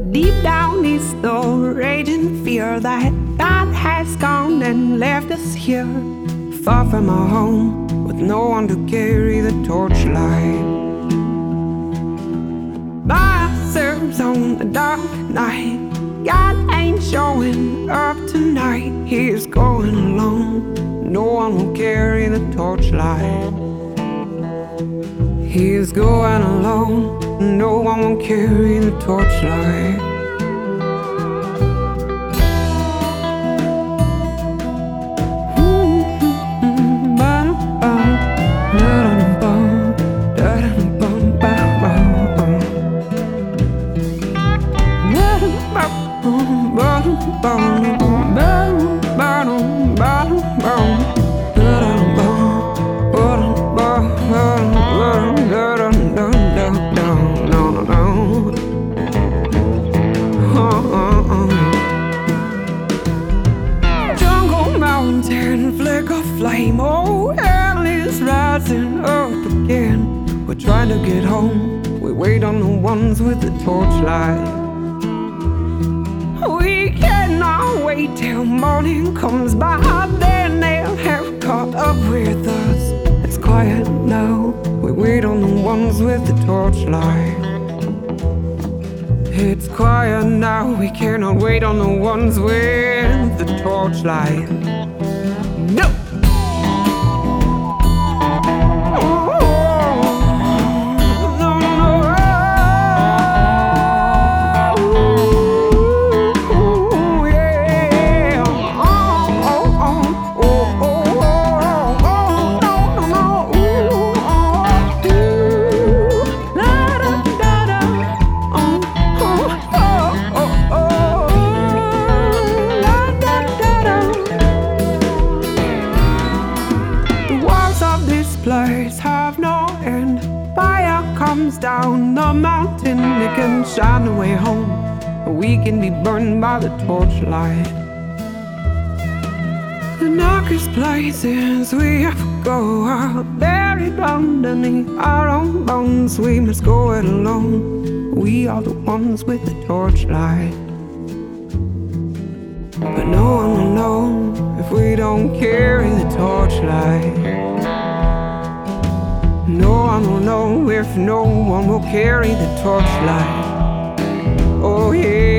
Deep down is the raging fear that God has gone and left us here, far from our home, with no one to carry the torchlight. By ourselves on the dark night, God ain't showing up tonight. He's going alone, no one will carry the torchlight. He's going alone, no one will carry the torchlight. Flame, oh, hell is rising up again. We're trying to get home, we wait on the ones with the torchlight. We cannot wait till morning comes by, then they'll have caught up with us. It's quiet now, we wait on the ones with the torchlight. It's quiet now, we cannot wait on the ones with the torchlight. No! Place have no end. Fire comes down the mountain, it can shine the way home, but we can be burned by the torchlight. The darkest places we ever go are buried underneath our own bones. We must go it alone, we are the ones with the torchlight. But no one will know if we don't carry the torchlight. No one will know if no one will carry the torchlight. Oh yeah.